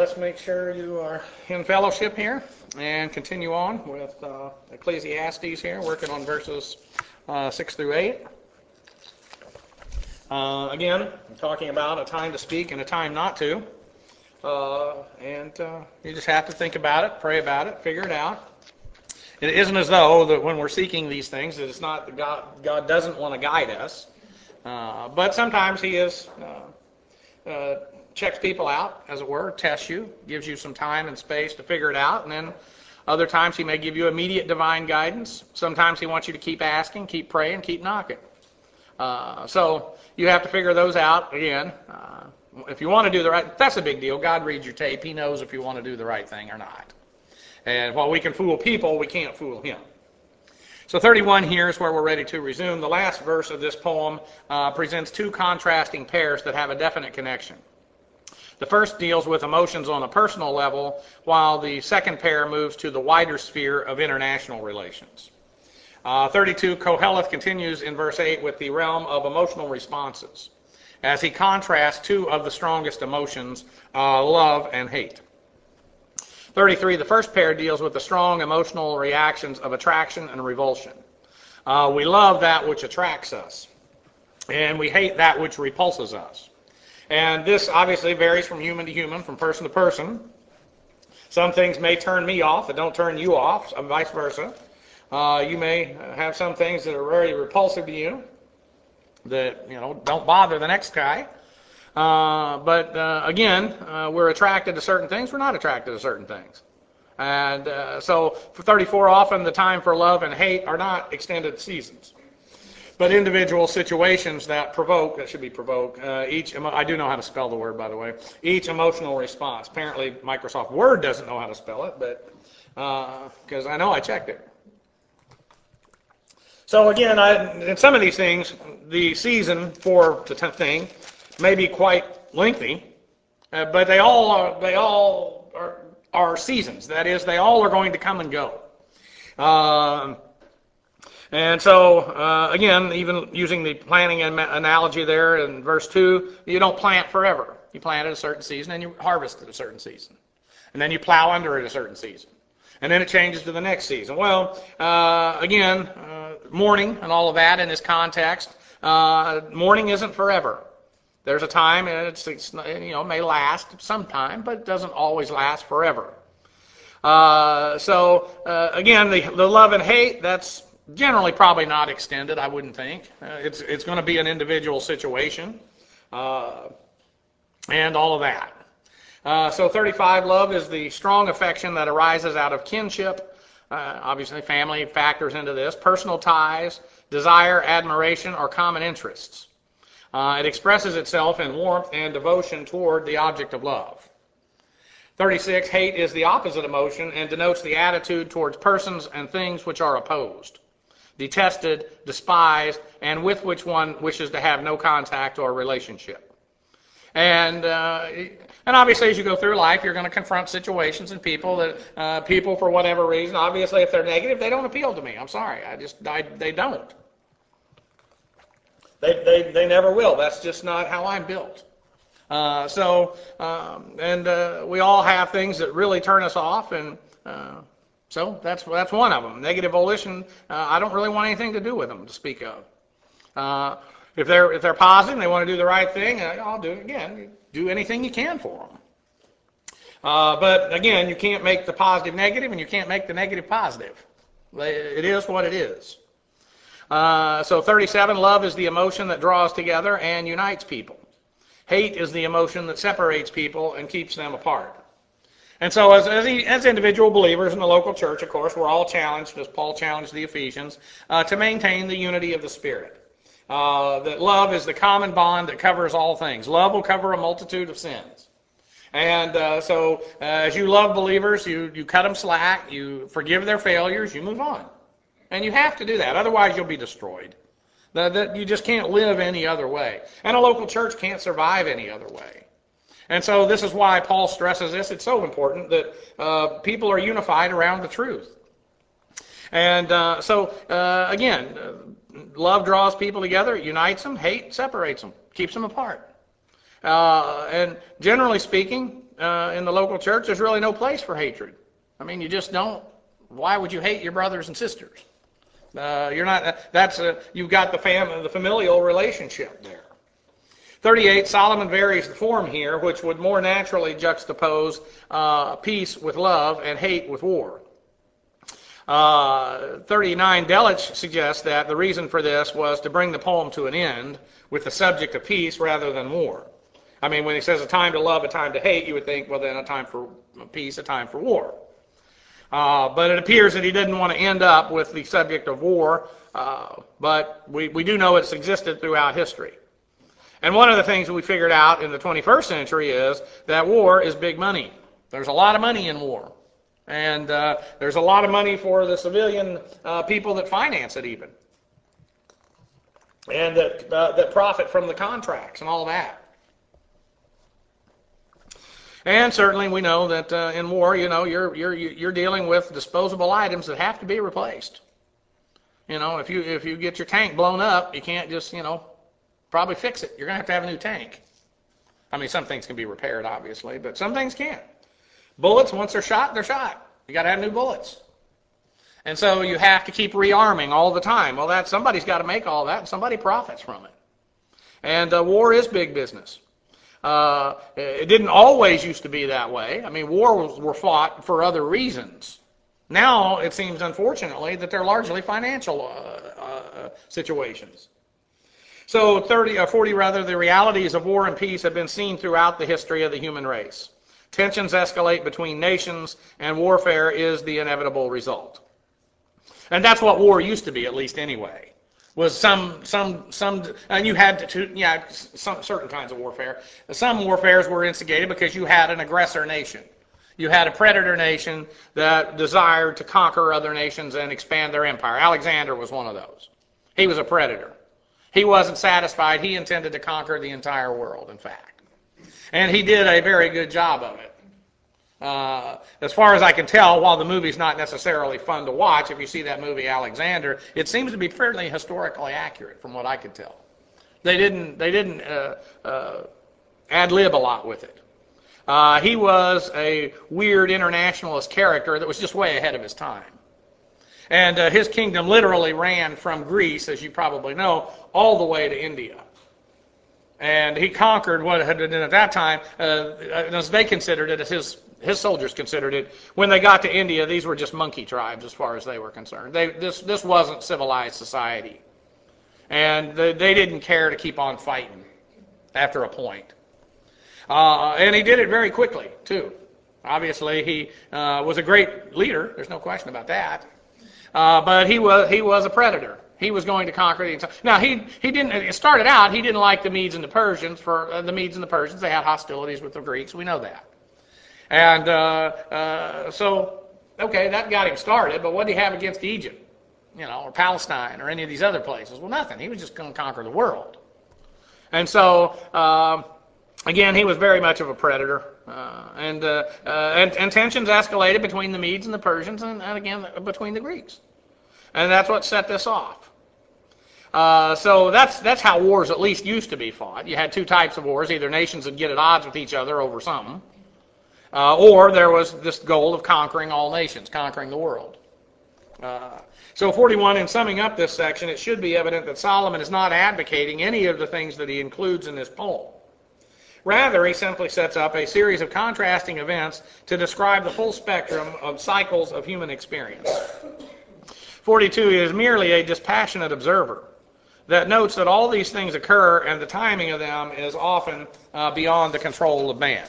let's make sure you are in fellowship here and continue on with Ecclesiastes here, working on verses 6 through 8. Again, I'm talking about a time to speak and a time not to. And you just have to think about it, pray about it, figure it out. It isn't as though that when we're seeking these things, that it's not that God doesn't want to guide us. But sometimes He checks people out, as it were, tests you, gives you some time and space to figure it out, and then other times He may give you immediate divine guidance. Sometimes He wants you to keep asking, keep praying, keep knocking. So you have to figure those out. Again, if you want to do the right, that's a big deal. God reads your tape. He knows if you want to do the right thing or not. And while we can fool people, we can't fool Him. So 31 here is where we're ready to resume. The last verse of this poem presents two contrasting pairs that have a definite connection. The first deals with emotions on a personal level, while the second pair moves to the wider sphere of international relations. 32, Koheleth continues in verse 8 with the realm of emotional responses, as he contrasts two of the strongest emotions, love and hate. 33, the first pair deals with the strong emotional reactions of attraction and revulsion. We love that which attracts us, and we hate that which repulses us. And this obviously varies from human to human, from person to person. Some things may turn me off that don't turn you off, and vice versa. You may have some things that are very repulsive to you that don't bother the next guy. But again, we're attracted to certain things. We're not attracted to certain things. And so for 34, often the time for love and hate are not extended seasons, but individual situations that should be provoke. I do know how to spell the word, by the way. Each emotional response. Apparently, Microsoft Word doesn't know how to spell it, but because I know I checked it. So again, in some of these things, the season for the thing may be quite lengthy, but they all are seasons. That is, they all are going to come and go. And so, again, even using the planting analogy there in verse 2, you don't plant forever. You plant at a certain season and you harvest at a certain season. And then you plow under it a certain season. And then it changes to the next season. Well, again, mourning and all of that in this context, mourning isn't forever. There's a time, and it's may last some time, but it doesn't always last forever. Again, the love and hate, that's generally probably not extended, I wouldn't think. It's going to be an individual situation, and all of that. So 35, love is the strong affection that arises out of kinship. Obviously, family factors into this. Personal ties, desire, admiration, or common interests. It expresses itself in warmth and devotion toward the object of love. 36, hate is the opposite emotion and denotes the attitude towards persons and things which are opposed, detested, despised, and with which one wishes to have no contact or relationship. And obviously, as you go through life, you're going to confront situations and people that people, for whatever reason, obviously, if they're negative, they don't appeal to me. I'm sorry, they don't. They never will. That's just not how I'm built. So we all have things that really turn us off, and so that's one of them. Negative volition. I don't really want anything to do with them to speak of. If they're positive, and they want to do the right thing, I'll do it again. Do anything you can for them. But again, you can't make the positive negative, and you can't make the negative positive. It is what it is. So 37, love is the emotion that draws together and unites people. Hate is the emotion that separates people and keeps them apart. And so as individual believers in the local church, of course, we're all challenged, as Paul challenged the Ephesians, to maintain the unity of the Spirit. That love is the common bond that covers all things. Love will cover a multitude of sins. And so as you love believers, you cut them slack, you forgive their failures, you move on. And you have to do that, otherwise you'll be destroyed. You just can't live any other way. And a local church can't survive any other way. And so this is why Paul stresses this. It's so important that people are unified around the truth. And again, love draws people together, it unites them. Hate separates them, keeps them apart. And generally speaking, in the local church, there's really no place for hatred. I mean, you just don't. Why would you hate your brothers and sisters? You're not. You've got the familial relationship there. 38, Solomon varies the form here, which would more naturally juxtapose peace with love and hate with war. 39, Delitzsch suggests that the reason for this was to bring the poem to an end with the subject of peace rather than war. I mean, when he says a time to love, a time to hate, you would think, well, then a time for peace, a time for war. But it appears that he didn't want to end up with the subject of war, but we do know it's existed throughout history. And one of the things that we figured out in the 21st century is that war is big money. There's a lot of money in war. And there's a lot of money for the civilian people that finance it even. And that profit from the contracts and all that. And certainly we know that in war, you're dealing with disposable items that have to be replaced. If you get your tank blown up, you can't just, probably fix it. You're going to have a new tank. I mean, some things can be repaired, obviously, but some things can't. Bullets, once they're shot, they're shot. You got to have new bullets. And so you have to keep rearming all the time. Well, somebody's got to make all that, and somebody profits from it. And war is big business. It didn't always used to be that way. I mean, wars were fought for other reasons. Now, it seems, unfortunately, that they're largely financial situations. So 40 rather, the realities of war and peace have been seen throughout the history of the human race. Tensions escalate between nations, and warfare is the inevitable result. And that's what war used to be, at least anyway. Was some, and you had some certain kinds of warfare. Some warfares were instigated because you had an aggressor nation. You had a predator nation that desired to conquer other nations and expand their empire. Alexander was one of those. He was a predator. He wasn't satisfied. He intended to conquer the entire world, in fact. And he did a very good job of it. As far as I can tell, while the movie's not necessarily fun to watch, if you see that movie Alexander, it seems to be fairly historically accurate from what I could tell. They didn't ad-lib a lot with it. He was a weird internationalist character that was just way ahead of his time. And his kingdom literally ran from Greece, as you probably know, all the way to India. And he conquered what had been at that time, as they considered it, as his soldiers considered it, when they got to India, these were just monkey tribes as far as they were concerned. This wasn't civilized society. And they didn't care to keep on fighting after a point. And he did it very quickly, too. Obviously, he was a great leader. There's no question about that. But he was a predator. He was going to conquer the entire. Now he didn't. It started out he didn't like the Medes and the Persians. For the Medes and the Persians, they had hostilities with the Greeks. We know that. And so okay, that got him started. But what did he have against Egypt, or Palestine, or any of these other places? Well, nothing. He was just going to conquer the world. And so again, he was very much of a predator. And tensions escalated between the Medes and the Persians, and again between the Greeks. And that's what set this off. So that's how wars at least used to be fought. You had two types of wars. Either nations would get at odds with each other over something, or there was this goal of conquering all nations, conquering the world. So 41, in summing up this section, it should be evident that Solomon is not advocating any of the things that he includes in this poem. Rather, he simply sets up a series of contrasting events to describe the full spectrum of cycles of human experience. 42, he is merely a dispassionate observer that notes that all these things occur and the timing of them is often beyond the control of man.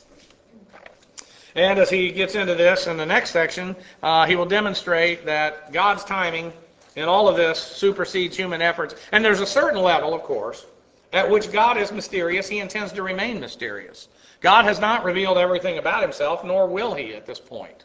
And as he gets into this in the next section, he will demonstrate that God's timing in all of this supersedes human efforts. And there's a certain level, of course, at which God is mysterious. He intends to remain mysterious. God has not revealed everything about himself, nor will he at this point.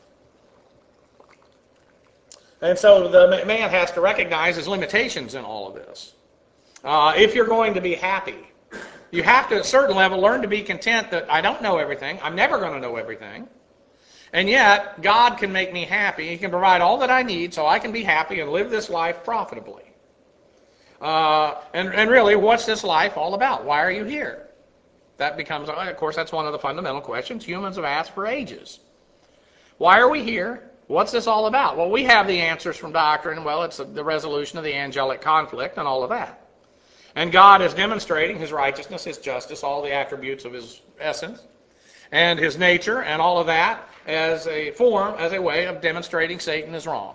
And so the man has to recognize his limitations in all of this. If you're going to be happy, you have to, at a certain level, learn to be content that I don't know everything. I'm never going to know everything. And yet, God can make me happy. He can provide all that I need so I can be happy and live this life profitably. And really, what's this life all about? Why are you here? That becomes, of course, that's one of the fundamental questions humans have asked for ages. Why are we here? What's this all about? Well, we have the answers from doctrine. Well, it's the resolution of the angelic conflict and all of that. And God is demonstrating his righteousness, his justice, all the attributes of his essence, and his nature, and all of that as a form, as a way of demonstrating Satan is wrong.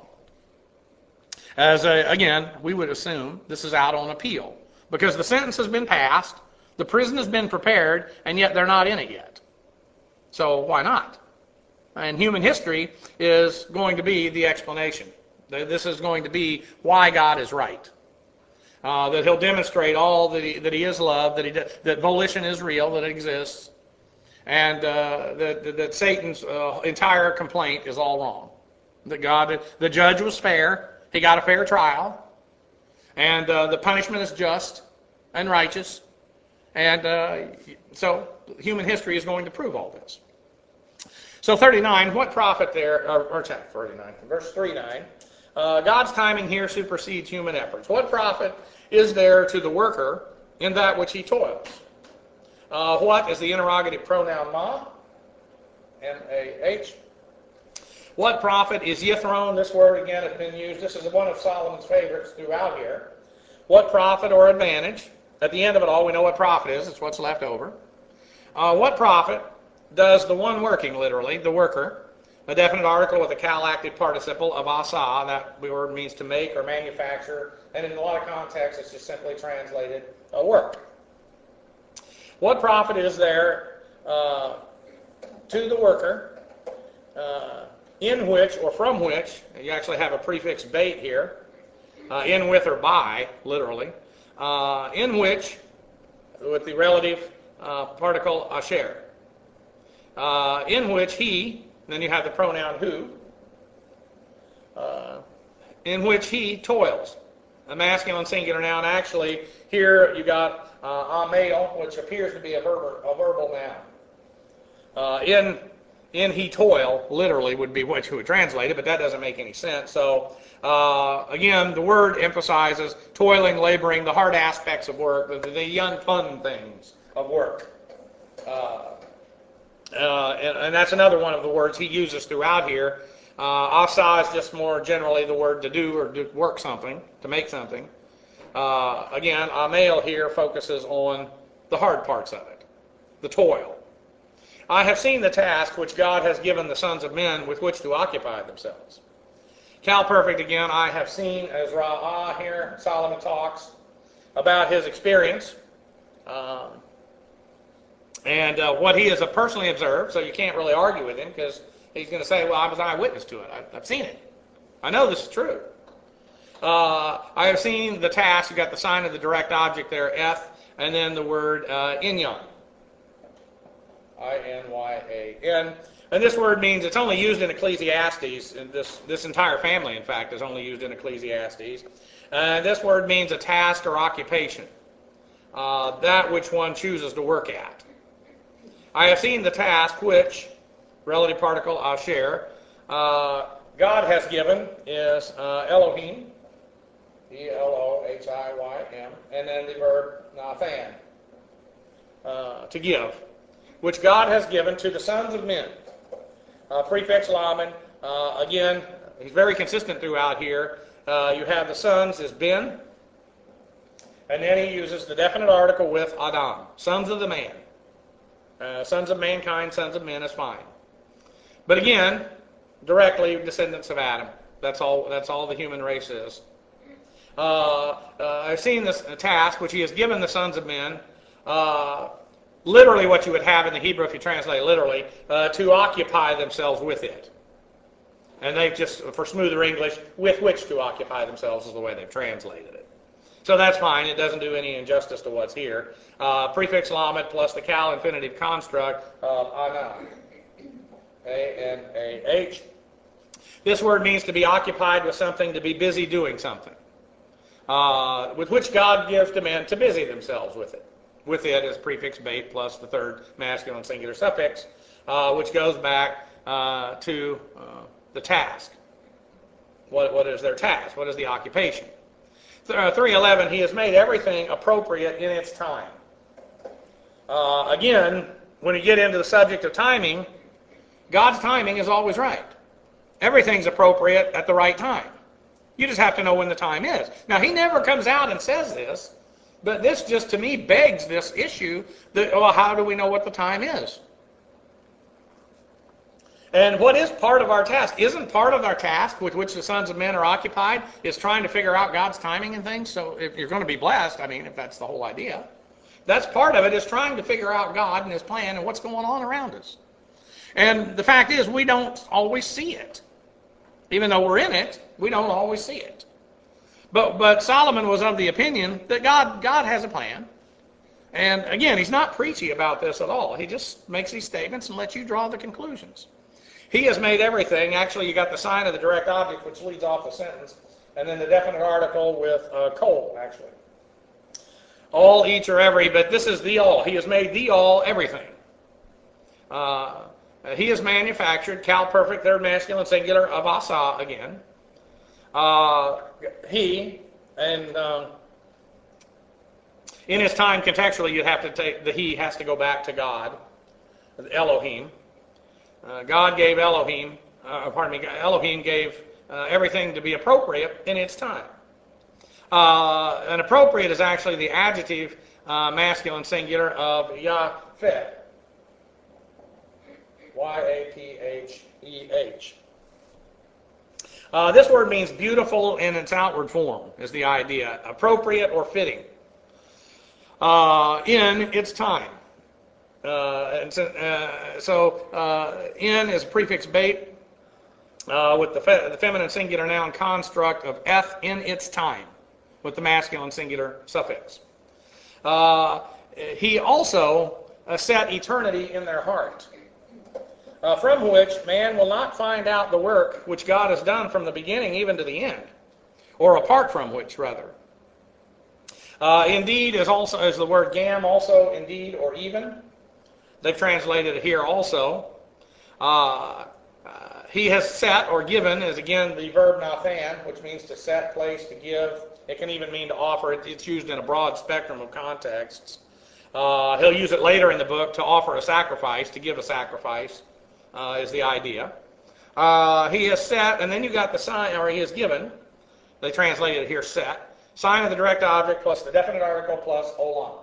Again, we would assume this is out on appeal, because the sentence has been passed, the prison has been prepared, and yet they're not in it yet. So why not? And human history is going to be the explanation. This is going to be why God is right. That he'll demonstrate all that he is love, that volition is real, that it exists, and that Satan's entire complaint is all wrong. That God, the judge was fair, he got a fair trial, and the punishment is just and righteous, and so human history is going to prove all this. So 39, what profit there, or chapter 39, verse 39, God's timing here supersedes human efforts. What profit is there to the worker in that which he toils? What is the interrogative pronoun ma? M-A-H. What profit is yithron? This word again has been used. This is one of Solomon's favorites throughout here. What profit or advantage? At the end of it all, we know what profit is. It's what's left over. What profit does the one working, literally, the worker, a definite article with a cal-active participle of asa, that word means to make or manufacture, and in a lot of contexts it's just simply translated work. What profit is there to the worker in which or from which, you actually have a prefix bait here, in with or by, literally, in which, with the relative particle asher, in which he, then you have the pronoun who, in which he toils. A masculine singular noun. Actually, here you got amel, which appears to be a verbal noun. In he toil, literally, would be what you would translate it, but that doesn't make any sense. So, again, the word emphasizes toiling, laboring, the hard aspects of work, the unfun things of work. And that's another one of the words he uses throughout here. Asa is just more generally the word to do or to work something, to make something. Again, amel here focuses on the hard parts of it, the toil. I have seen the task which God has given the sons of men with which to occupy themselves. Cal Perfect again, I have seen, as Ra'ah here, Solomon talks about his experience. And what he has personally observed, so you can't really argue with him because he's going to say, well, I was an eyewitness to it. I've seen it. I know this is true. I have seen the task. You've got the sign of the direct object there, F, and then the word inyan. I-N-Y-A-N. And this word means it's only used in Ecclesiastes. And this entire family, in fact, is only used in Ecclesiastes. This word means a task or occupation, that which one chooses to work at. I have seen the task which, relative particle asher, God has given is Elohim, E-L-O-H-I-Y-M, and then the verb nathan, to give, which God has given to the sons of men. Prefix laman, again, he's very consistent throughout here. You have the sons is ben, and then he uses the definite article with Adam, sons of the man. Sons of mankind, sons of men is fine. But again, directly descendants of Adam. That's all the human race is. I've seen this task which he has given the sons of men, literally what you would have in the Hebrew if you translate literally, to occupy themselves with it. And they've just, for smoother English, with which to occupy themselves is the way they've translated it. So that's fine. It doesn't do any injustice to what's here. Prefix lamed plus the cal infinitive construct of anah. A-N-A-H. This word means to be occupied with something, to be busy doing something. With which God gives to men to busy themselves with it. With it is prefix bait plus the third masculine singular suffix, which goes back to the task. What is their task? What is the occupation? 3:11, he has made everything appropriate in its time. Again, when you get into the subject of timing, God's timing is always right. Everything's appropriate at the right time. You just have to know when the time is. Now, he never comes out and says this, but this just, to me, begs this issue that, well, how do we know what the time is? And what is part of our task? Isn't part of our task with which the sons of men are occupied is trying to figure out God's timing and things? So if you're going to be blessed, I mean, if that's the whole idea, that's part of it, is trying to figure out God and his plan and what's going on around us. And the fact is, we don't always see it. Even though we're in it, we don't always see it. But Solomon was of the opinion that God has a plan. And again, he's not preachy about this at all. He just makes these statements and lets you draw the conclusions. He has made everything. Actually, you got the sign of the direct object, which leads off the sentence, and then the definite article with coal, actually. All, each, or every, but this is the all. He has made the all, everything. He has manufactured, cal perfect, third masculine singular, of asa again. He, and in his time contextually, you'd have to take the he has to go back to God, Elohim. God gave Elohim, Elohim gave everything to be appropriate in its time. And appropriate is actually the adjective masculine singular of Yapheh. Yapheh. This word means beautiful in its outward form, is the idea. Appropriate or fitting. In its time. In is a prefix bait with the feminine singular noun construct of eth, in its time, with the masculine singular suffix. He also set eternity in their heart, from which man will not find out the work which God has done from the beginning even to the end, or apart from which, rather. Indeed is the word gam, also indeed or even. They've translated it here also. He has set or given is again the verb nathan, which means to set, place, to give. It can even mean to offer. It's used in a broad spectrum of contexts. He'll use it later in the book to offer a sacrifice, to give a sacrifice, is the idea. He has set, and then you got the sign, or he has given. They translated it here set. Sign of the direct object plus the definite article plus olam.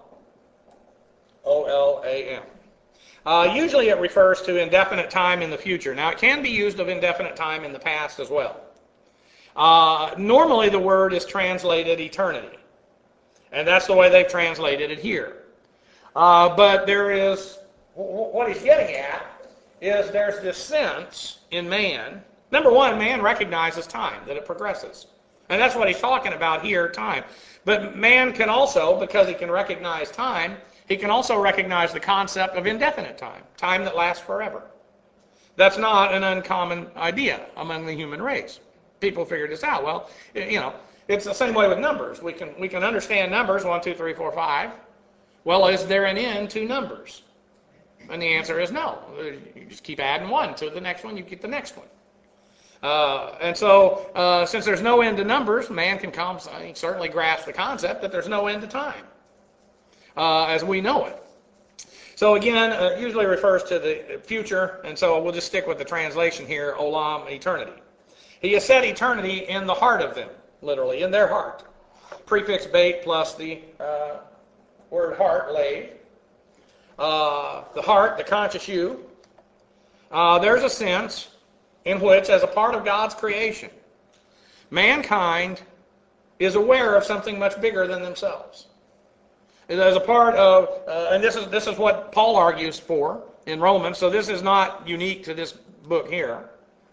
O-L-A-M. Usually it refers to indefinite time in the future. Now, it can be used of indefinite time in the past as well. Normally, the word is translated eternity. And that's the way they've translated it here. But there is, what he's getting at is there's this sense in man. Number one, man recognizes time, that it progresses. And that's what he's talking about here, time. But man can also, because he can recognize time, he can also recognize the concept of indefinite time, time that lasts forever. That's not an uncommon idea among the human race. People figured this out. Well, it's the same way with numbers. We can understand numbers, 1, 2, 3, 4, 5. Well, is there an end to numbers? And the answer is no. You just keep adding 1 to the next one, you get the next one. And so, since there's no end to numbers, man can certainly grasp the concept that there's no end to time, as we know it. So again, it usually refers to the future, and so we'll just stick with the translation here, olam, eternity. He has set eternity in the heart of them, literally, in their heart. Prefix bait plus the word heart, lave. The heart, the conscious you. There's a sense in which, as a part of God's creation, mankind is aware of something much bigger than themselves. As a part of, and this is what Paul argues for in Romans, so this is not unique to this book here,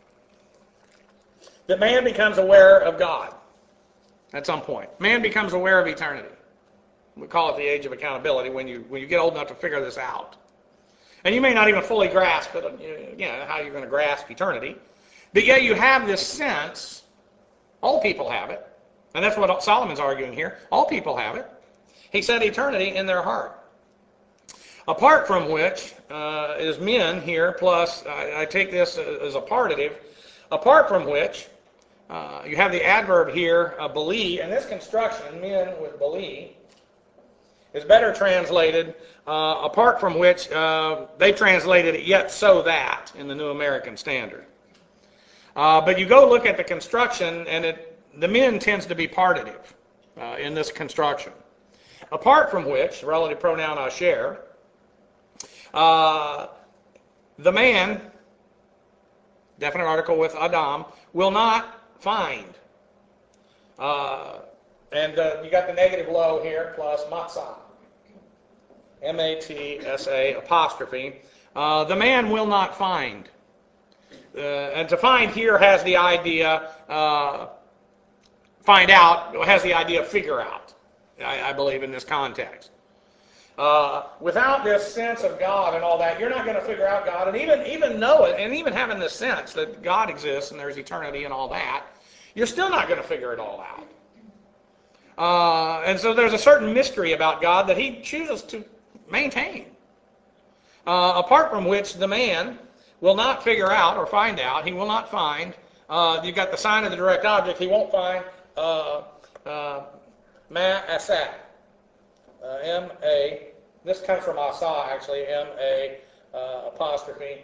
that man becomes aware of God at some point. Man becomes aware of eternity. We call it the age of accountability when you get old enough to figure this out. And you may not even fully grasp it, how you're going to grasp eternity. But yet you have this sense, all people have it, and that's what Solomon's arguing here, all people have it. He set eternity in their heart. Apart from which is men here, plus I take this as a partitive, apart from which you have the adverb here, beli, and this construction, men with beli, is better translated, apart from which they translated it yet so that in the New American Standard. But you go look at the construction, and the men tends to be partitive in this construction. Apart from which, relative pronoun asher, the man, definite article with Adam, will not find. And you got the negative low here plus matzah. M-A-T-S-A apostrophe. The man will not find. And to find here has the idea, find out, has the idea of figure out, I believe, in this context. Without this sense of God and all that, you're not going to figure out God, and even know it, and even having this sense that God exists and there's eternity and all that, you're still not going to figure it all out. And so there's a certain mystery about God that he chooses to maintain. Apart from which the man will not figure out or find out, he will not find, you've got the sign of the direct object, he won't find ma'aseh. M-A, this comes from asa actually, M-A apostrophe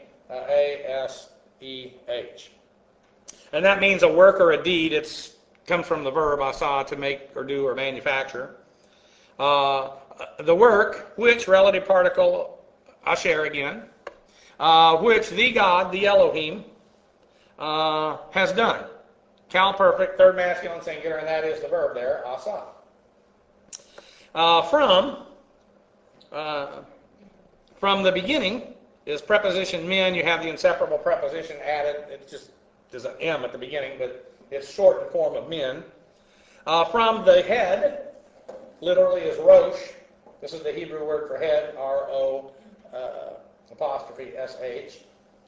A-S-E-H. And that means a work or a deed. It comes from the verb asa, to make or do or manufacture. The work, which, relative particle asher again, which the God, the Elohim, has done. Cal perfect, third masculine singular, and that is the verb there, asa. From the beginning is preposition min. You have the inseparable preposition added. It just there's an M at the beginning, but it's shortened form of min. From the head, literally is rosh. This is the Hebrew word for head, R-O apostrophe S-H.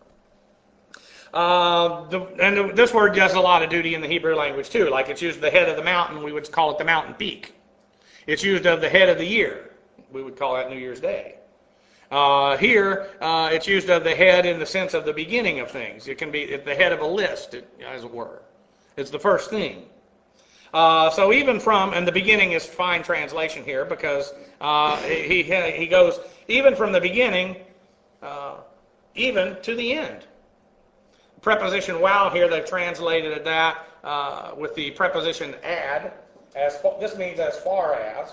And this word does a lot of duty in the Hebrew language too. Like it's used the head of the mountain, we would call it the mountain peak. It's used of the head of the year. We would call that New Year's Day. Here, it's used of the head in the sense of the beginning of things. It can be at the head of a list, as it were. It's the first thing. So even from, and the beginning is fine translation here because he goes even from the beginning, even to the end. Preposition wow here, they've translated that with the preposition ad. This means as far as,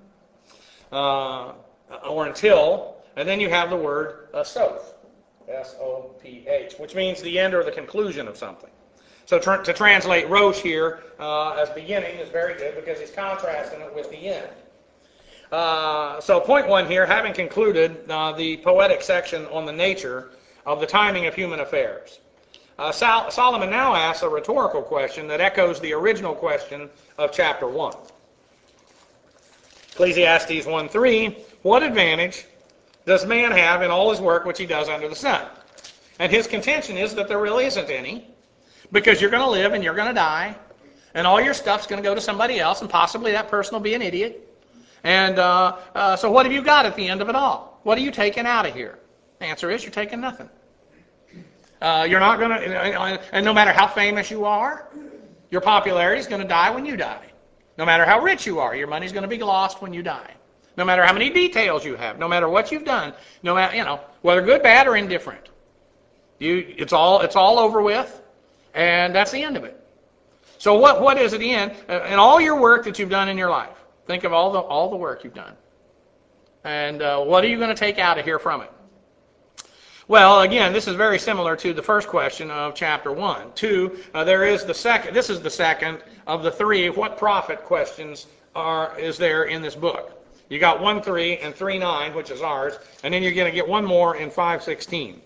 or until, and then you have the word soph, S-O-P-H, which means the end or the conclusion of something. So to translate rosh here as beginning is very good because he's contrasting it with the end. So point one here, having concluded the poetic section on the nature of the timing of human affairs, Solomon now asks a rhetorical question that echoes the original question of chapter 1. Ecclesiastes 1:3, what advantage does man have in all his work which he does under the sun? And his contention is that there really isn't any, because you're going to live and you're going to die, and all your stuff's going to go to somebody else, and possibly that person will be an idiot. And so what have you got at the end of it all? What are you taking out of here? The answer is you're taking nothing. You're not going to, and no matter how famous you are, your popularity is going to die when you die. No matter how rich you are, your money's going to be lost when you die. No matter how many details you have, no matter what you've done, no matter whether good, bad, or indifferent, it's all over with, and that's the end of it. So what is at the end? And all your work that you've done in your life, think of all the work you've done, and what are you going to take out of here from it? Well, again, this is very similar to the first question of chapter 1. 2, there is the second. This is the second of the 3. What profit questions is there in this book? You got 1:3 and 3:9, which is ours, and then you're going to get one more in 5:16.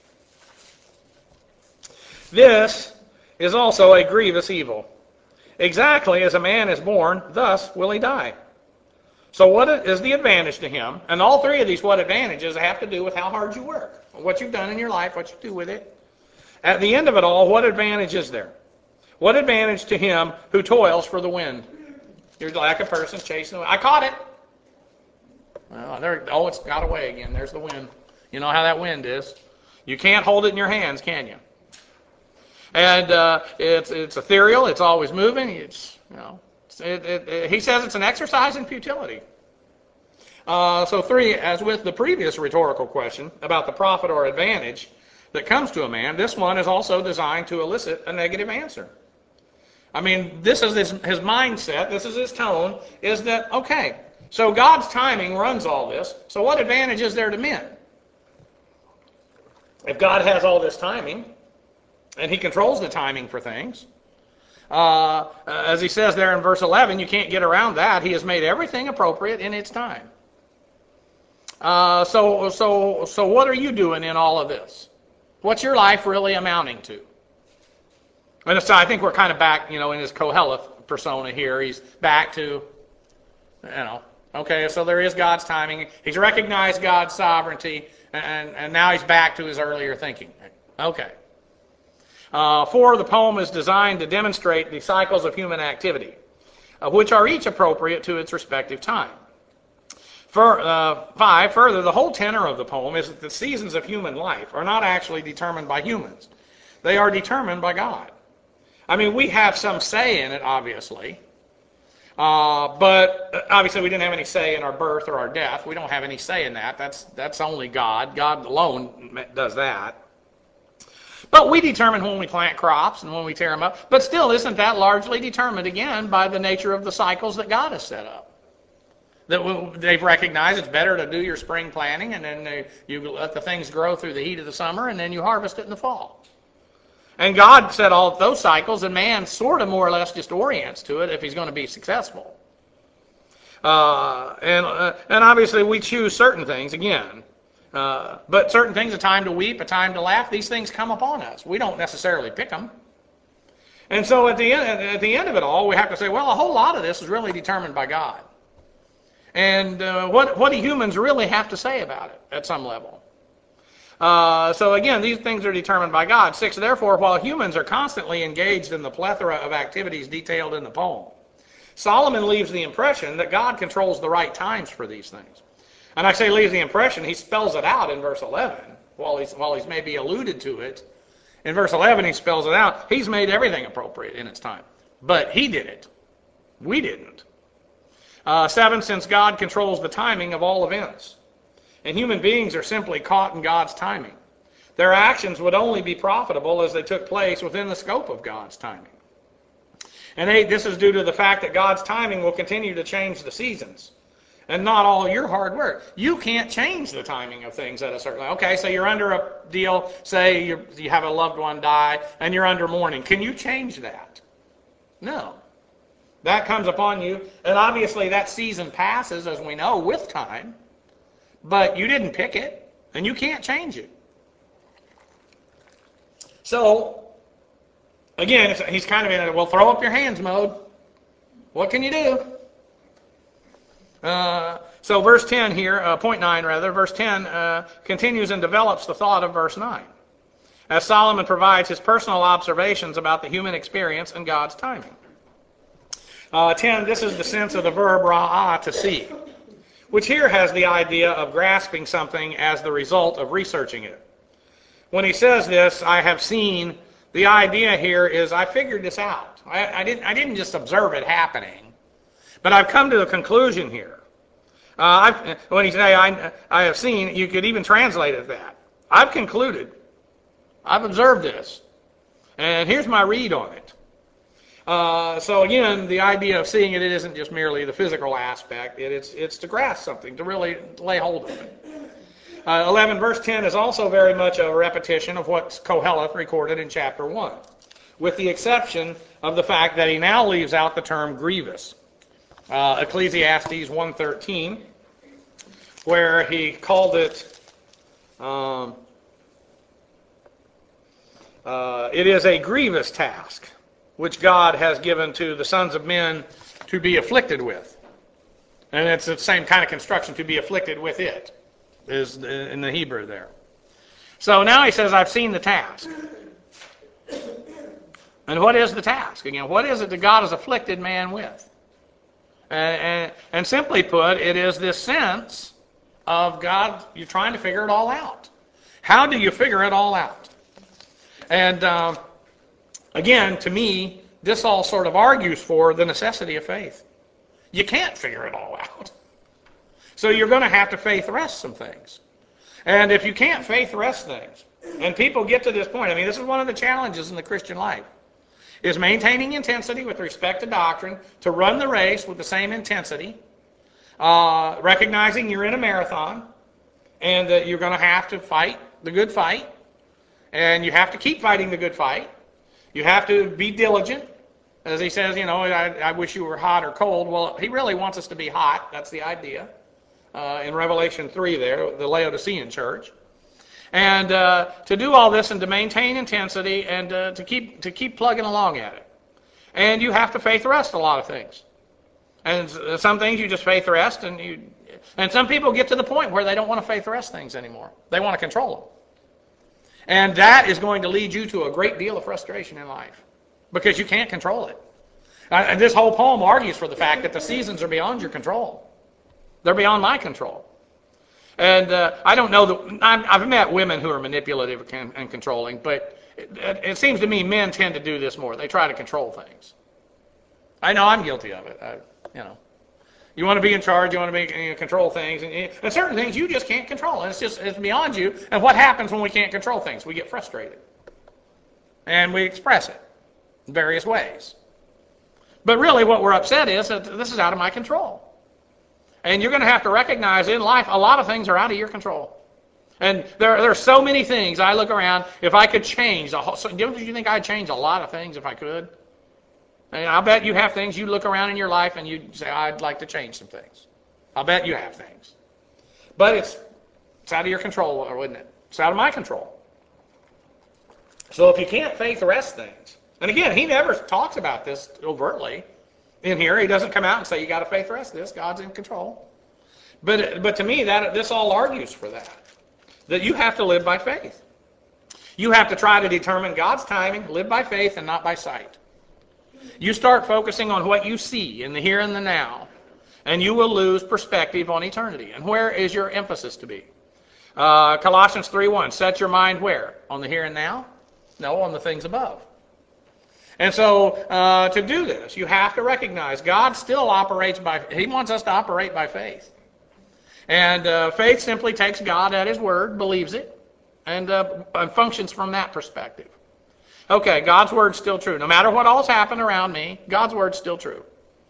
This is also a grievous evil. Exactly as a man is born, thus will he die. So what is the advantage to him? And all 3 of these what advantages have to do with how hard you work, what you've done in your life, what you do with it. At the end of it all, what advantage is there? What advantage to him who toils for the wind? You're like a person chasing the wind. I caught it. Well, it's got away again. There's the wind. You know how that wind is. You can't hold it in your hands, can you? And it's ethereal. It's always moving. He says it's an exercise in futility. So 3, as with the previous rhetorical question about the profit or advantage that comes to a man, this one is also designed to elicit a negative answer. I mean, this is his mindset, this is his tone, is that, okay, so God's timing runs all this, so what advantage is there to men? If God has all this timing, and he controls the timing for things, as he says there in verse 11, you can't get around that. He has made everything appropriate in its time. So what are you doing in all of this? What's your life really amounting to? And so I think we're kind of back, in his Koheleth persona here. He's back to, okay, so there is God's timing. He's recognized God's sovereignty, and now he's back to his earlier thinking. Okay. 4, the poem is designed to demonstrate the cycles of human activity, which are each appropriate to its respective time. 5, further, the whole tenor of the poem is that the seasons of human life are not actually determined by humans. They are determined by God. I mean, we have some say in it, obviously, but obviously we didn't have any say in our birth or our death. We don't have any say in that. That's only God. God alone does that. But we determine when we plant crops and when we tear them up. But still, isn't that largely determined, again, by the nature of the cycles that God has set up? That they've recognized it's better to do your spring planting, and then you let the things grow through the heat of the summer, and then you harvest it in the fall. And God set all of those cycles, and man sort of more or less just orients to it if he's going to be successful. And obviously we choose certain things, again. But certain things, a time to weep, a time to laugh, these things come upon us. We don't necessarily pick them. And so at the end of it all, we have to say, well, a whole lot of this is really determined by God. And what do humans really have to say about it at some level? So again, these things are determined by God. 6, therefore, while humans are constantly engaged in the plethora of activities detailed in the poem, Solomon leaves the impression that God controls the right times for these things. And I say leaves the impression, he spells it out in verse 11, while he's maybe alluded to it. In verse 11, he spells it out. He's made everything appropriate in its time. But he did it. We didn't. 7, since God controls the timing of all events, and human beings are simply caught in God's timing, their actions would only be profitable as they took place within the scope of God's timing. And 8, this is due to the fact that God's timing will continue to change the seasons, and not all your hard work. You can't change the timing of things at a certain level. Okay, so you're under a deal, say you have a loved one die, and you're under mourning. Can you change that? No. That comes upon you, and obviously that season passes, as we know, with time, but you didn't pick it, and you can't change it. So, again, he's kind of in a, well, throw up your hands mode. What can you do? So verse 10 here, point 9 rather, verse 10 continues and develops the thought of verse 9, as Solomon provides his personal observations about the human experience and God's timing. 10, this is the sense of the verb ra'ah, to see, which here has the idea of grasping something as the result of researching it. When he says this, I have seen, the idea here is I figured this out. I didn't just observe it happening, but I've come to the conclusion here. When he says I have seen, you could even translate it that. I've concluded. I've observed this. And here's my read on it. So again, the idea of seeing it isn't just merely the physical aspect. It's to grasp something, to really lay hold of it. 11 verse 10 is also very much a repetition of what Koheleth recorded in chapter 1, with the exception of the fact that he now leaves out the term grievous. Ecclesiastes 1:13, where he called it, it is a grievous task which God has given to the sons of men to be afflicted with. And it's the same kind of construction, to be afflicted with it, is in the Hebrew there. So now he says, I've seen the task. And what is the task? Again, what is it that God has afflicted man with? And simply put, it is this sense of God, you're trying to figure it all out. How do you figure it all out? And again, to me, this all sort of argues for the necessity of faith. You can't figure it all out. So you're going to have to faith rest some things. And if you can't faith rest things, and people get to this point, I mean, this is one of the challenges in the Christian life, is maintaining intensity with respect to doctrine, to run the race with the same intensity, recognizing you're in a marathon, and that you're going to have to fight the good fight, and you have to keep fighting the good fight. You have to be diligent. As he says, I wish you were hot or cold. Well, he really wants us to be hot. That's the idea. In Revelation 3 there, the Laodicean church. And to do all this and to maintain intensity and to keep plugging along at it. And you have to faith rest a lot of things. And some things you just faith rest, and some people get to the point where they don't want to faith rest things anymore. They want to control them. And that is going to lead you to a great deal of frustration in life because you can't control it. And this whole poem argues for the fact that the seasons are beyond your control. They're beyond my control. And I don't know that I've met women who are manipulative and controlling, but it seems to me men tend to do this more. They try to control things. I know I'm guilty of it. You want to be in charge, you want to control things, and certain things you just can't control. And it's beyond you. And what happens when we can't control things? We get frustrated, and we express it in various ways. But really, what we're upset is that this is out of my control. And you're going to have to recognize in life a lot of things are out of your control. And there are so many things. I look around, if I could change don't you think I'd change a lot of things if I could? And I'll bet you have things you look around in your life and you say, I'd like to change some things. I'll bet you have things. But it's out of your control, wouldn't it? It's out of my control. So if you can't faith rest things, and again, he never talks about this overtly. In here, he doesn't come out and say, you got to faith rest this. God's in control. But to me, this all argues for that you have to live by faith. You have to try to determine God's timing, live by faith and not by sight. You start focusing on what you see in the here and the now, and you will lose perspective on eternity. And where is your emphasis to be? Colossians 3:1, set your mind where? On the here and now? No, on the things above. And so to do this, you have to recognize God still operates He wants us to operate by faith. And faith simply takes God at His word, believes it, and functions from that perspective. Okay, God's word's still true. No matter what all's happened around me, God's word's still true.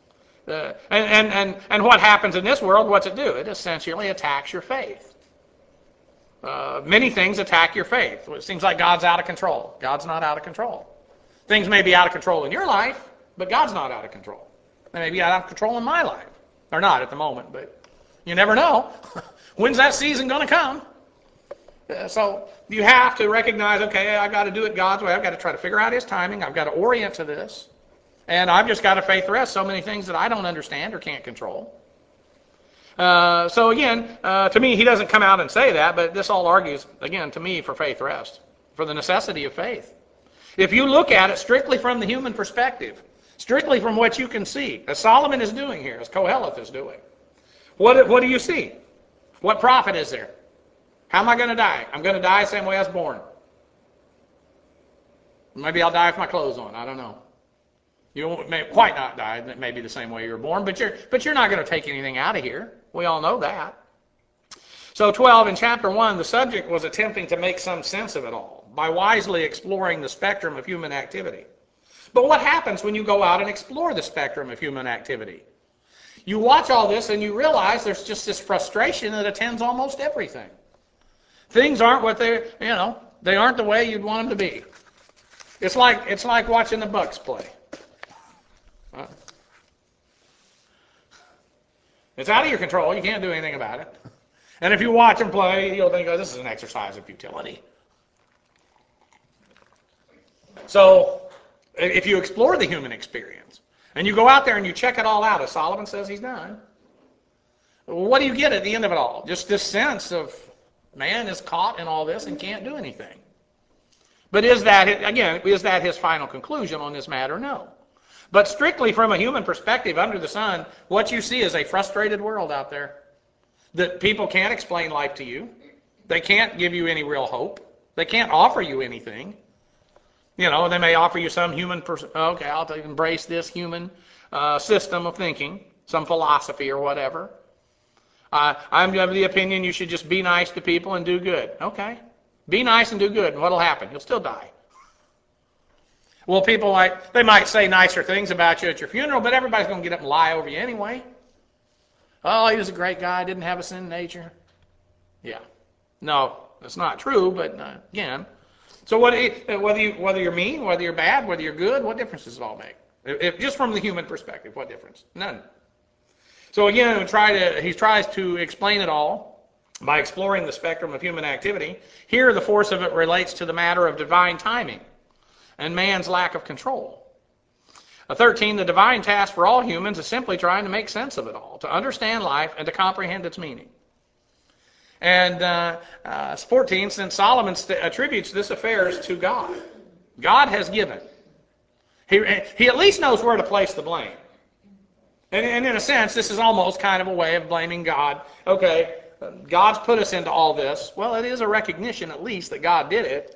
And what happens in this world, what's it do? It essentially attacks your faith. Many things attack your faith. It seems like God's out of control. God's not out of control. Things may be out of control in your life, but God's not out of control. They may be out of control in my life. Or not at the moment, but you never know. When's that season going to come? So you have to recognize, okay, I've got to do it God's way. I've got to try to figure out His timing. I've got to orient to this. And I've just got to faith rest so many things that I don't understand or can't control. So again, to me, he doesn't come out and say that, but this all argues, again, to me, for faith rest, for the necessity of faith. If you look at it strictly from the human perspective, strictly from what you can see, as Solomon is doing here, as Koheleth is doing, what do you see? What profit is there? How am I going to die? I'm going to die the same way I was born. Maybe I'll die with my clothes on. I don't know. You may quite not die. That may be the same way you were born, but you're not going to take anything out of here. We all know that. So 12, in chapter 1, the subject was attempting to make some sense of it all by wisely exploring the spectrum of human activity. But what happens when you go out and explore the spectrum of human activity? You watch all this and you realize there's just this frustration that attends almost everything. Things aren't what they aren't the way you'd want them to be. It's like watching the Bucks play. It's out of your control. You can't do anything about it. And if you watch them play, you'll think, oh, this is an exercise of futility. So if you explore the human experience and you go out there and you check it all out, as Solomon says he's done, what do you get at the end of it all? Just this sense of man is caught in all this and can't do anything. But is that his final conclusion on this matter? No. But strictly from a human perspective, under the sun, what you see is a frustrated world out there. That people can't explain life to you. They can't give you any real hope. They can't offer you anything. They may offer you some human, okay, I'll embrace this human system of thinking, some philosophy or whatever. I'm of the opinion you should just be nice to people and do good. Okay. Be nice and do good, and what'll happen? You'll still die. Well, people they might say nicer things about you at your funeral, but everybody's going to get up and lie over you anyway. Oh, he was a great guy, didn't have a sin nature. Yeah. No, that's not true, but again. So whether you're mean, whether you're bad, whether you're good, what difference does it all make? If just from the human perspective, what difference? None. So again, he tries to explain it all by exploring the spectrum of human activity. Here, the force of it relates to the matter of divine timing and man's lack of control. 13, the divine task for all humans is simply trying to make sense of it all, to understand life and to comprehend its meaning. And 14, since Solomon attributes this affairs to God, God has given. He at least knows where to place the blame. And in a sense, this is almost kind of a way of blaming God. Okay, God's put us into all this. Well, it is a recognition at least that God did it.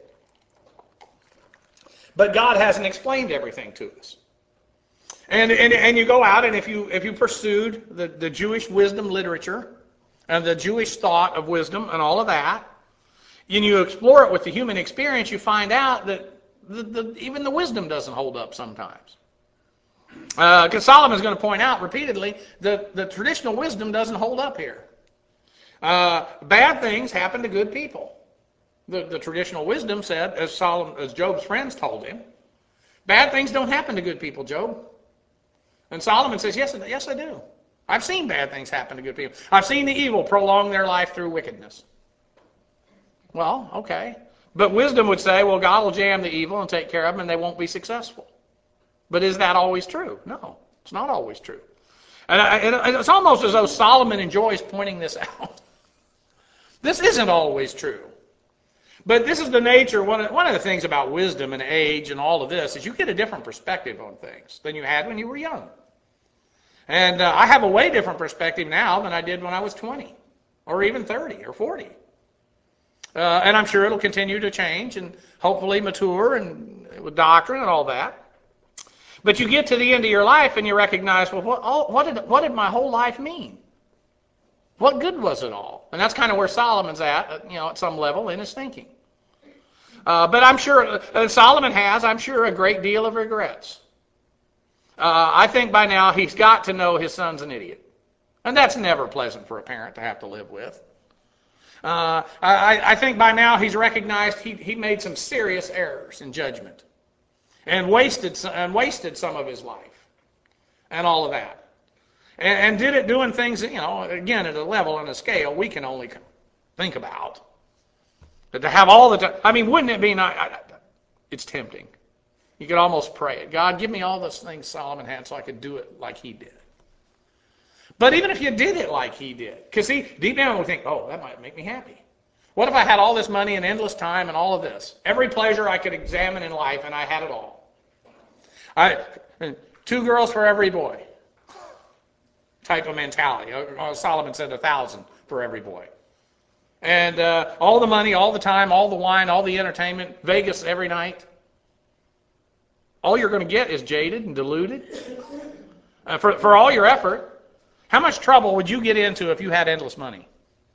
But God hasn't explained everything to us. And you go out, and if you pursued the Jewish wisdom literature and the Jewish thought of wisdom and all of that, and you explore it with the human experience, you find out that even the wisdom doesn't hold up sometimes. Because Solomon is going to point out repeatedly that the traditional wisdom doesn't hold up here. Bad things happen to good people. The traditional wisdom said, as Job's friends told him, bad things don't happen to good people, Job. And Solomon says, yes, I do. I've seen bad things happen to good people. I've seen the evil prolong their life through wickedness. Well, okay. But wisdom would say, well, God will jam the evil and take care of them, and they won't be successful. But is that always true? No, it's not always true. And it's almost as though Solomon enjoys pointing this out. This isn't always true. But this is the nature, one of the things about wisdom and age and all of this is you get a different perspective on things than you had when you were young. And I have a way different perspective now than I did when I was 20 or even 30 or 40. And I'm sure it'll continue to change and hopefully mature and with doctrine and all that. But you get to the end of your life and you recognize, well, what did my whole life mean? What good was it all? And that's kind of where Solomon's at some level in his thinking. But I'm sure Solomon has, I'm sure, a great deal of regrets. I think by now he's got to know his son's an idiot. And that's never pleasant for a parent to have to live with. I think by now he's recognized he made some serious errors in judgment and wasted some of his life and all of that. And did it doing things, again, at a level and a scale we can only think about. But to have all the time, wouldn't it be nice? It's tempting. You could almost pray it. God, give me all those things Solomon had so I could do it like he did. But even if you did it like he did, because deep down we think, oh, that might make me happy. What if I had all this money and endless time and all of this? Every pleasure I could examine in life, and I had it all. 2 girls for every boy type of mentality. Solomon said 1,000 for every boy. And all the money, all the time, all the wine, all the entertainment, Vegas every night. All you're going to get is jaded and deluded. For all your effort, how much trouble would you get into if you had endless money?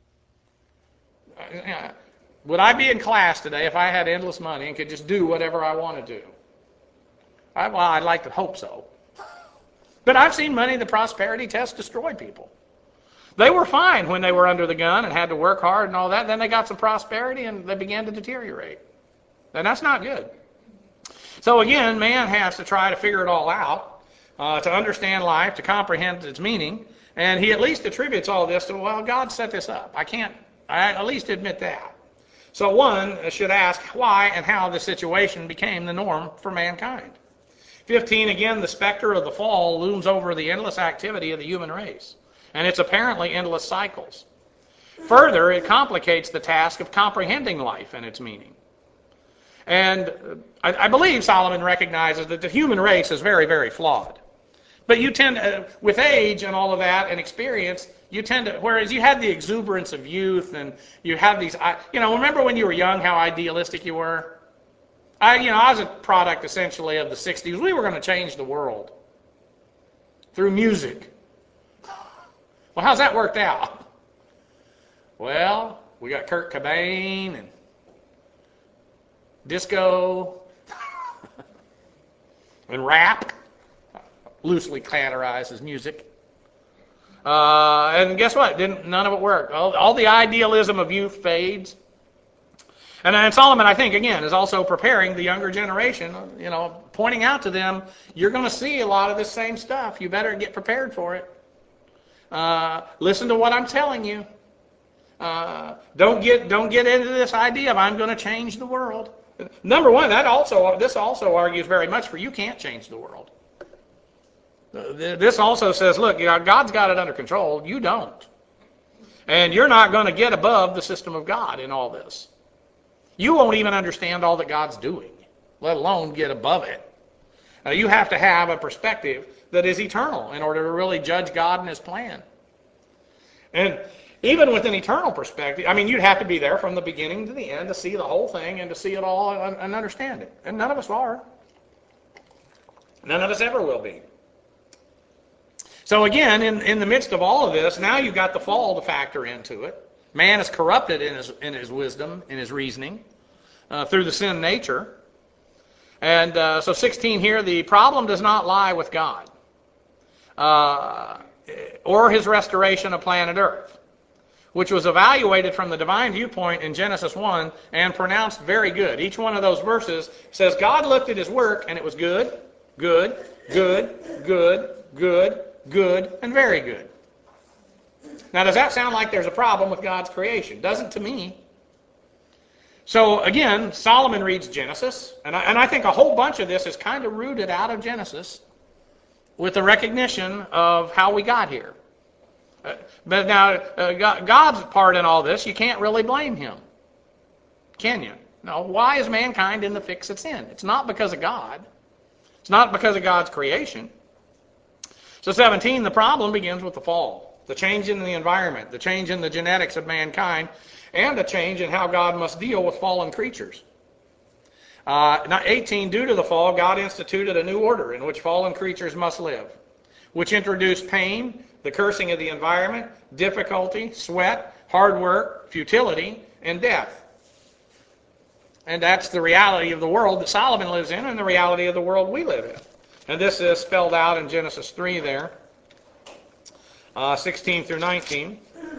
Would I be in class today if I had endless money and could just do whatever I want to do? I'd like to hope so. But I've seen money, the prosperity test, destroy people. They were fine when they were under the gun and had to work hard and all that. Then they got some prosperity and they began to deteriorate. And that's not good. So again, man has to try to figure it all out, to understand life, to comprehend its meaning. And he at least attributes all this to, well, God set this up. I at least admit that. So one should ask why and how this situation became the norm for mankind. 15, again, the specter of the fall looms over the endless activity of the human race and its apparently endless cycles. Further, it complicates the task of comprehending life and its meaning. And I believe Solomon recognizes that the human race is very, very flawed. But you tend to, with age and all of that and experience, you tend to, whereas you had the exuberance of youth and you have these, remember when you were young how idealistic you were? I was a product essentially of the 60s. We were going to change the world through music. Well, how's that worked out? Well, we got Kurt Cobain and disco and rap, loosely categorized as music. And guess what? None of it worked. All the idealism of youth fades. And Solomon, I think, again, is also preparing the younger generation, pointing out to them, you're going to see a lot of this same stuff. You better get prepared for it. Listen to what I'm telling you. Don't get into this idea of I'm going to change the world. Number one, this also argues very much for you can't change the world. This also says, look, God's got it under control. You don't. And you're not going to get above the system of God in all this. You won't even understand all that God's doing, let alone get above it. You have to have a perspective that is eternal in order to really judge God and His plan. And even with an eternal perspective, you'd have to be there from the beginning to the end to see the whole thing and to see it all and understand it. And none of us are. None of us ever will be. So again, in the midst of all of this, now you've got the fall to factor into it. Man is corrupted in his wisdom, in his reasoning, through the sin nature. And so 16 here, the problem does not lie with God or His restoration of planet Earth, which was evaluated from the divine viewpoint in Genesis 1 and pronounced very good. Each one of those verses says God looked at His work and it was good, good, good, good, good, good, and very good. Now, does that sound like there's a problem with God's creation? Doesn't to me. So, again, Solomon reads Genesis, and I think a whole bunch of this is kind of rooted out of Genesis with the recognition of how we got here. But now, God's part in all this, you can't really blame Him. Can you? No. Why is mankind in the fix it's in? It's not because of God. It's not because of God's creation. So 17, the problem begins with the fall. The change in the environment, the change in the genetics of mankind, and a change in how God must deal with fallen creatures. 18, due to the fall, God instituted a new order in which fallen creatures must live, which introduced pain, the cursing of the environment, difficulty, sweat, hard work, futility, and death. And that's the reality of the world that Solomon lives in and the reality of the world we live in. And this is spelled out in Genesis 3 there, 16 through 19.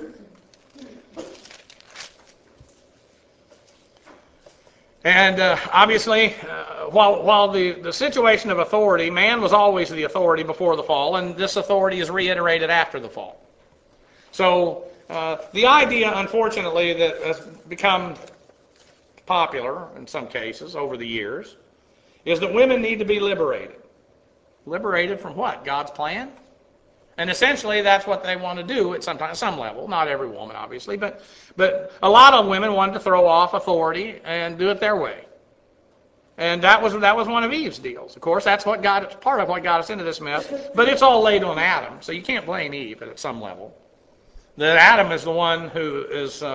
And obviously, while the situation of authority, man was always the authority before the fall, and this authority is reiterated after the fall. So the idea, unfortunately, that has become popular in some cases over the years is that women need to be liberated. Liberated from what? God's plan? And essentially that's what they want to do at some level. Not every woman, obviously, but a lot of women wanted to throw off authority and do it their way. And that was one of Eve's deals. Of course, that's part of what got us into this mess, but it's all laid on Adam, so you can't blame Eve at some level. That Adam is the one who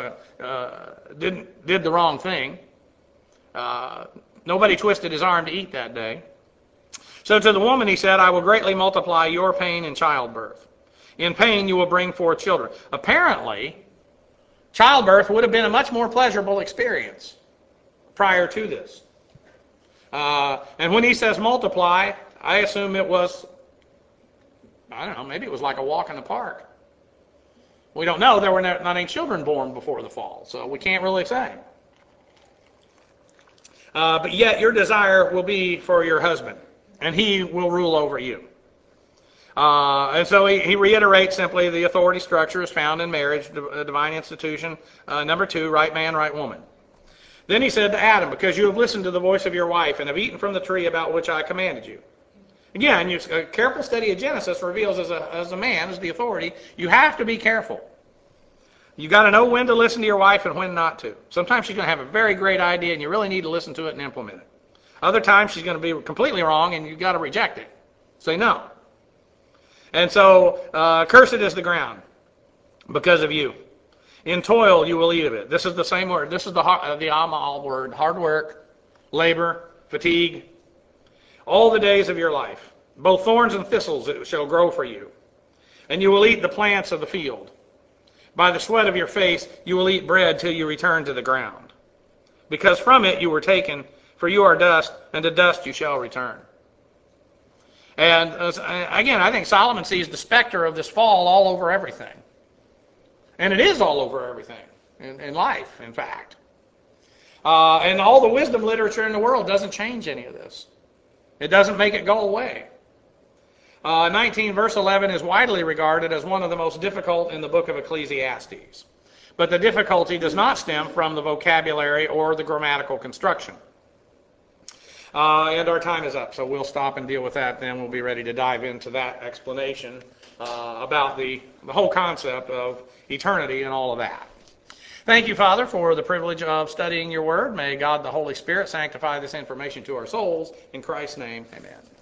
did the wrong thing. Nobody twisted his arm to eat that day. So to the woman he said, I will greatly multiply your pain in childbirth. In pain you will bring forth children. Apparently, childbirth would have been a much more pleasurable experience prior to this. And when he says multiply, I assume it was, maybe it was like a walk in the park. We don't know. There were not any children born before the fall, so we can't really say. But yet your desire will be for your husband, and he will rule over you. And so he reiterates simply the authority structure is found in marriage, a divine institution. Number 2, right man, right woman. Then he said to Adam, because you have listened to the voice of your wife and have eaten from the tree about which I commanded you. Again, a careful study of Genesis reveals as a man, as the authority, you have to be careful. You got to know when to listen to your wife and when not to. Sometimes she's going to have a very great idea and you really need to listen to it and implement it. Other times she's going to be completely wrong and you've got to reject it. Say no. And so, cursed is the ground because of you. In toil you will eat of it. This is the same word. This is the Amal word. Hard work, labor, fatigue. All the days of your life. Both thorns and thistles it shall grow for you. And you will eat the plants of the field. By the sweat of your face you will eat bread till you return to the ground. Because from it you were taken, for you are dust, and to dust you shall return. And again, I think Solomon sees the specter of this fall all over everything. And it is all over everything in life, in fact. And all the wisdom literature in the world doesn't change any of this. It doesn't make it go away. 19 verse 11 is widely regarded as one of the most difficult in the book of Ecclesiastes. But the difficulty does not stem from the vocabulary or the grammatical construction. And our time is up, so we'll stop and deal with that. Then we'll be ready to dive into that explanation about the whole concept of eternity and all of that. Thank you, Father, for the privilege of studying your word. May God the Holy Spirit sanctify this information to our souls. In Christ's name, amen.